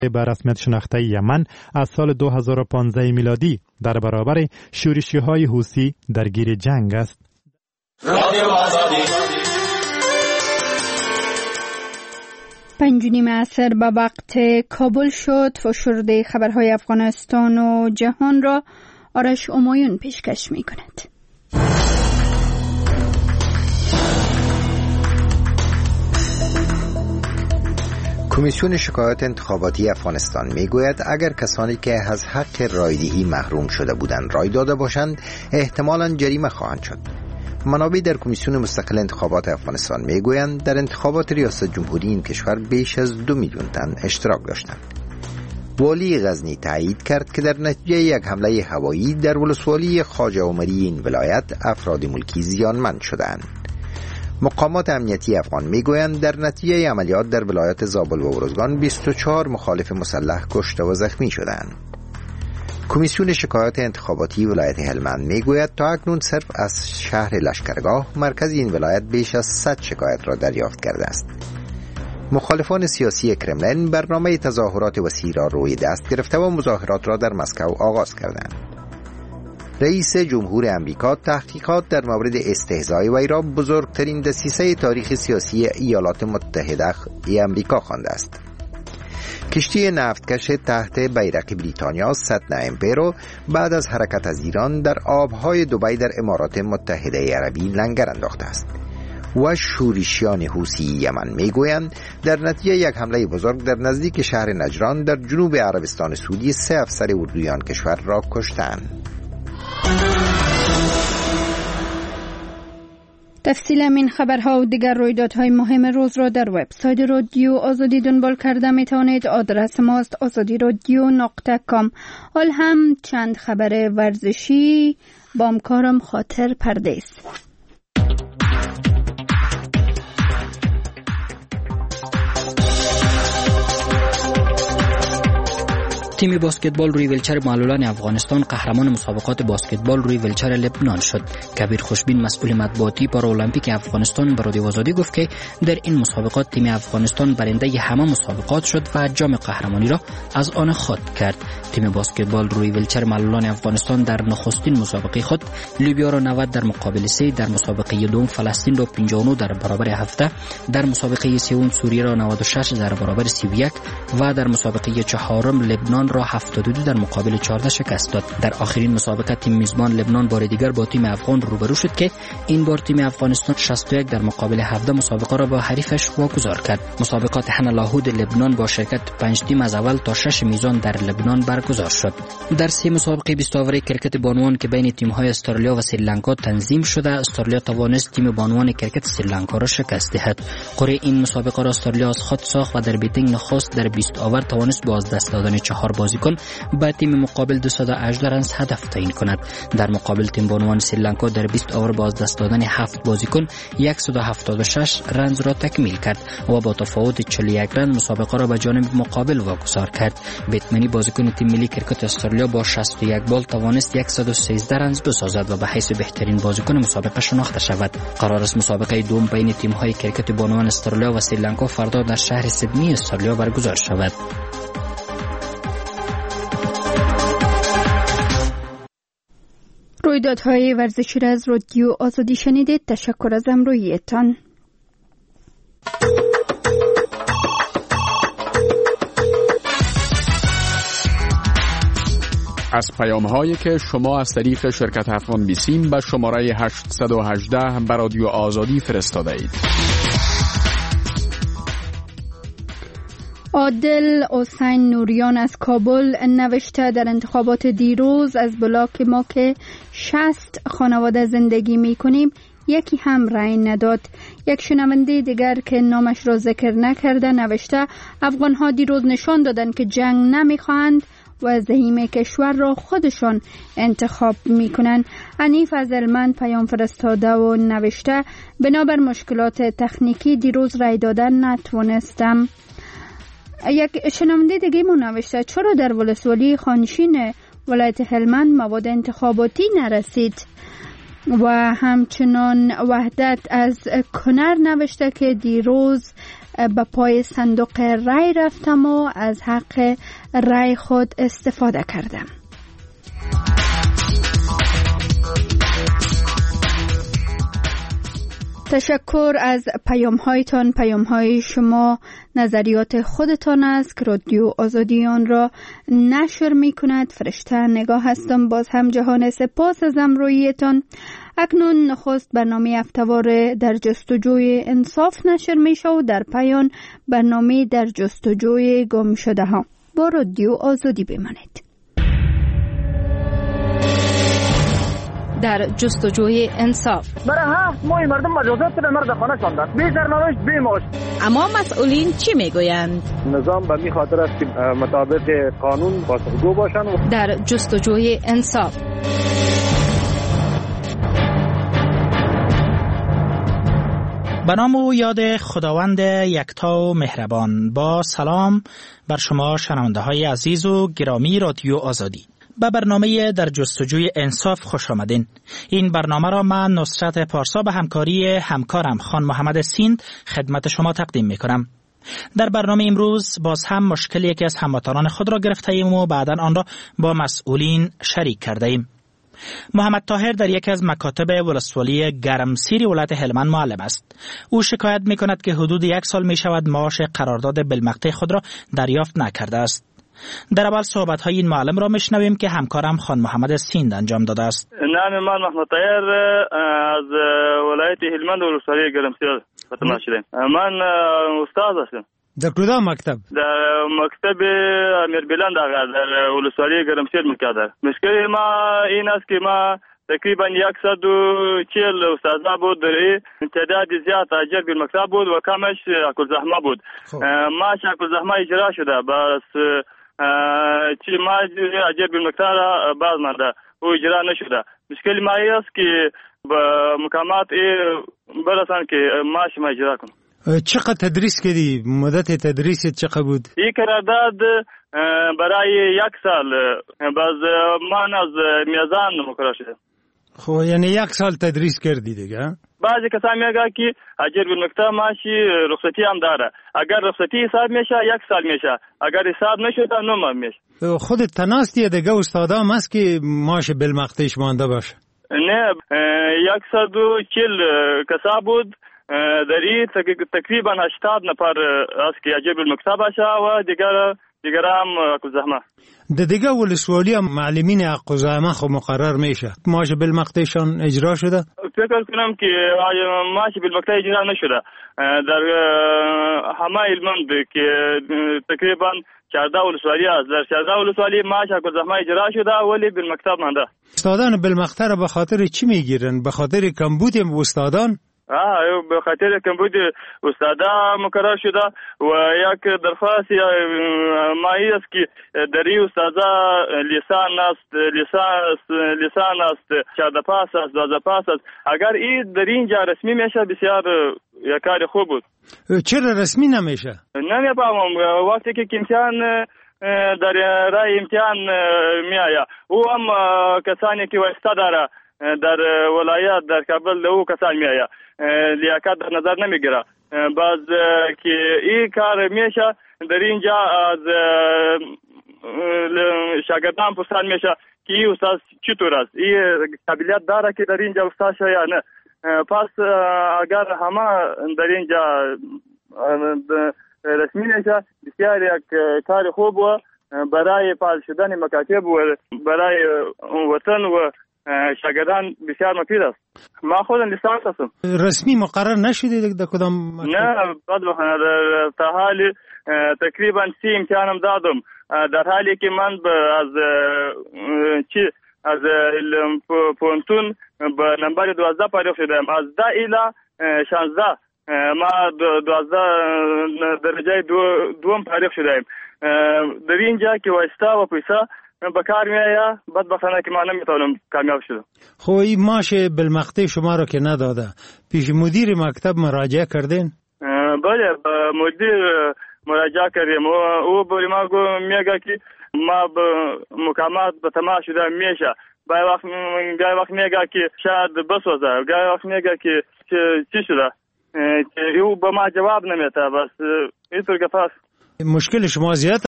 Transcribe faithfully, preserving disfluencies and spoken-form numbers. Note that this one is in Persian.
به رسمیت شناخته یمن از سال دو هزار و پانزده میلادی در برابر شورشی‌های حوثی درگیر جنگ است. پنج و نیم عصر به وقت کابل شد. فشرده خبرهای افغانستان و جهان را آرش امایون پیشکش می کند. کمیسیون شکایات انتخاباتی افغانستان میگوید اگر کسانی که از حق رایدهی محروم شده بودند رای داده باشند احتمالاً جریمه خواهند شد. منابع در کمیسیون مستقل انتخابات افغانستان میگویند در انتخابات ریاست جمهوری این کشور بیش از دو میلیون تن اشتراک داشتند. والی غزنی تایید کرد که در نتیجه یک حمله هوایی در ولسوالی خواجه عمری این ولایت افراد ملکی زیانمند شدند. مقامات امنیتی افغان میگویند در نتیجه عملیات در ولایت زابل و ارزگان بیست و چهار مخالف مسلح کشته و زخمی شدند. کمیسیون شکایات انتخاباتی ولایت هلمند میگوید تا اکنون صرف از شهر لشکرگاه مرکز این ولایت بیش از صد شکایت را دریافت کرده است. مخالفان سیاسی کرملین برنامه تظاهرات وسیع را روی دست گرفته و مظاهرات را در مسکو آغاز کردند. رئیس جمهور امریکا تحقیقات در مورد استهزای وی را بزرگترین دسیسه تاریخ سیاسی ایالات متحده امریکا خوانده است. کشتی نفتکش تحت بیرق بریتانیا ستنا امپرو بعد از حرکت از ایران در آبهای دبی در امارات متحده عربی لنگر انداخته است. و شورشیان حوثی یمن میگویند در نتیجه یک حمله بزرگ در نزدیک شهر نجران در جنوب عربستان سعودی سه افسر اردویان کشور را کشتند. تفصیل این خبرها و دیگر رویدادهای مهم روز را در وبسایت رادیو آزادی دنبال کرده می توانید. آدرس ماست آزادی رادیو نقطه کام. حال هم چند خبر ورزشی با همکارم خاطر پردیس. تیم باسکتبال روی ویلچر معلولان افغانستان قهرمان مسابقات باسکتبال روی ویلچر لبنان شد. کبیر خوشبین مسئول مطبوعاتی پارالمپیک افغانستان به رادیو آزادی گفت که در این مسابقات تیم افغانستان برنده همه مسابقات شد و جام قهرمانی را از آن خود کرد. تیم باسکتبال روی ویلچر معلولان افغانستان در نخستین مسابقه خود لیبیا را نود در مقابل سه، در مسابقه دوم فلسطین را پنجاه و نه در برابر هفت، در مسابقه سوم سوریه را نود و شش در برابر سی و یک و در مسابقه چهارم لبنان را هفتاد و دو در مقابل چهارده شکست داد. در آخرین مسابقه تیم میزبان لبنان بار دیگر با تیم افغان روبرو شد که این بار تیم افغانستان شصت و یک در مقابل هفده مسابقه را با حریفش واگذار کرد. مسابقات حنا لاهود لبنان با شرکت پنج تیم از اول تا شش میزان در لبنان برگزار شد. در سه مسابقه بیست اوور کرکت بانوان که بین تیم‌های استرالیا و سریلانکا تنظیم شده، استرالیا توانست تیم بانوان کرکت سریلانکا را شکست دهد. قرعه این مسابقه را استرالیا از خود ساخت و در بیتینگ نخست در بیست اوور توانست با از دست دادن چهار بازیکن با تیم مقابل دویست و هجده رنز هدف تعیین کند. در مقابل تیم بانوان سریلانکا در بیست اوور با از دست دادن هفت بازیکن صد و هفتاد و شش رنز را تکمیل کرد و با تفاوت چهل و یک رنز مسابقه را به جانب مقابل واگذار کرد. بیتمنی بازیکن تیم ملی کرکت استرالیا با شصت و یک بال توانست صد و سیزده رنز بسازد و به حیث بهترین بازیکن مسابقه شناخته شود. قرار است مسابقه دوم بین تیم‌های کرکت بانوان استرالیا و سریلانکا فردا در شهر سیدنی استرالیا برگزار شود. رویدادهای ورزشی را از رادیو آزادی شنیدید. تشکر از همراهیتان. از پیام‌هایی که شما از طریق شرکت افغان بیسیم به شماره هشتصد و هجده به رادیو آزادی فرستاده اید. عادل حسین نوریان از کابل نوشته در انتخابات دیروز از بلاک ما که شصت خانواده زندگی می کنیم یکی هم رأی نداد. یک شنونده دیگر که نامش را ذکر نکرده نوشته افغانها دیروز نشان دادند که جنگ نمیخواهند و زعیم کشور را خودشان انتخاب میکنند. حنیف از هلمند پیام فرستاده و نوشته بنابر مشکلات تکنیکی دیروز رأی دادن نتوانستم. یک شنونده دیگه مو نوشته چرا در ولسوالی خانشین ولایت هلمند مواد انتخاباتی نرسید. و همچنان وحدت از کنر نوشته که دیروز به پای صندوق رای رفتم و از حق رای خود استفاده کردم. تشکر از پیام هایتان. پیام های شما نظریات خودتان است که رادیو آزادی آن را نشر می کند. فرشته نگاه هستم. باز هم جهان سپاس از همراهیتان. اکنون نخست برنامه هفته‌وار در جستجوی انصاف نشر می شود و در پایان برنامه در جستجوی گم شده ها. با رادیو آزادی بمانید. در جستجوی انصاف. برای هفت ماه مردم مجازات به مرد خانه شاندن، بی سرنوشت بی معاش. اما مسئولین چی میگویند؟ نظام به می خاطر است که مطابق قانون پاسخگو باشند. در جستجوی انصاف. به نام و یاد خداوند یکتا و مهربان. با سلام بر شما شنونده های عزیز و گرامی رادیو آزادی. به برنامه در جستجوی انصاف خوش آمدین. این برنامه را من نصرت پارسا به همکاری همکارم خان محمد سیند خدمت شما تقدیم می کنم. در برنامه امروز باز هم مشکل یکی از هموطنان خود را گرفته ایم و بعداً آن را با مسئولین شریک کرده ایم. محمد طاهر در یکی از مکاتب ولسوالی گرمسیر ولایت هلمند معلم است. او شکایت می کند که حدود یک سال می شود معاش قرارداد بالمقطع خود را دریافت نکرده است. در اول صحبت های این معلم را میشنویم که همکارم خان محمد سیند انجام داده است. نام من محمد طاهر از ولایت هلمند ولسوالی گرمسیر فتما شدم. من استاد هستم. در کدام مکتب؟ در مکتب امیر بلند در ولسوالی گرمسیر میکردم. مشکل ما این است که ما تقریبا صد و چهل استاد بود، در تعداد زیاد اجر بالمکتب بود و کمش اکل زحمه بود. ما اکل زحمه اجرا شده، بس چی ما اجر بالمکتب را باز مانده و اجرا نشده. مشکل ما است که با مقامات برسان که ماش ما اجرا کنم. چقدر تدریس کردی؟ مدت تدریست چقدر بود؟ این قرارداد برای یک سال، باز من از میزان مقرر شده. خب یعنی یک سال تدریس کردی دیگه؟ بعضی کسان میگه که اجر بالمکتب ماشی رخصتی هم داره. اگر رخصتی حساب میشه یک سال میشه، اگر حساب نشده نه ماه میشه. خودت تناستی دیگه استادا هم هست که ماش بالمقطعش مانده باشه؟ نه، صد و چهل کسا بود، در این تقریبا هشتاد نفر است که اجر بالمکتب باشه و دیگر دیگر هم اکو زحمه. د دیگه ولسوالی هم معلمین اکو زحمه خو مقرر میشه. ماش بالمقطعشان اجرا شده؟ فکر کنم که ماش بالمقطع اجرا نشده. در همه هلمند که تقریبا چهارده ولسوالی است، در چهارده ولسوالی ماش اکو زحمه اجرا شده ولی بالمکتب مانده. استادان بالمقطع را به خاطر چی میگیرن؟ به خاطر کمبود استادان؟ آه به خاطر کمبود استادا مقرر شده و یک درخواست مایی است که در این استادا لیسان است، لیسان لیسان است، چهارده پاس است، دوازده پاس است. اگر این در اینجا رسمی میشه بسیار یک کار خوب بود. چرا رسمی نمیشه؟ نمیفهمم. وقتی که امتحان در رای امتحان میآید او هم کسانی که واسطه داره در ولایت در کابل او کسان میآید لیاقت در نظر نمیگیره. باز که این کار میشه در اینجا از شاگردان پرسان میشه که این استاد چطور است، این قابلیت داره که در اینجا استاد شه یا نه. پس اگر همه در اینجا رسمی میشه بسیار یک کار خوب و برای فعال شدن مکاتب و برای وطن و شاگردان بسیار مفید است. ما خودم لیسانس هستم. رسمی مقرر نشده در کدام؟ نه، بعد تا حالی تقریبا سی امتحانم دادم، در حالی که من از چی از پونتون به نمبر دوازده پایدار شدم. از ده الی شانزده ما دوازده درجه دو دوم پایدار شدم. در اینجا که واسطه و پیسه به کار میآید، بدبختانه که ما نمیتونم کامیاب شدم. خب این ماش بالمقطع شما رو که نداده، پیش مدیر مکتب مراجعه کردین؟ بله، مدیر مراجعه کردیم. او به ما میگه که ما به مقامات به تماس شده میشه. گاهی وقت گاهی وقت میگه که شاید بسوزه، گاهی وقت میگه که چی شده. که او به ما جواب نمیده. بس اینطور که پس مشکل شما زیاد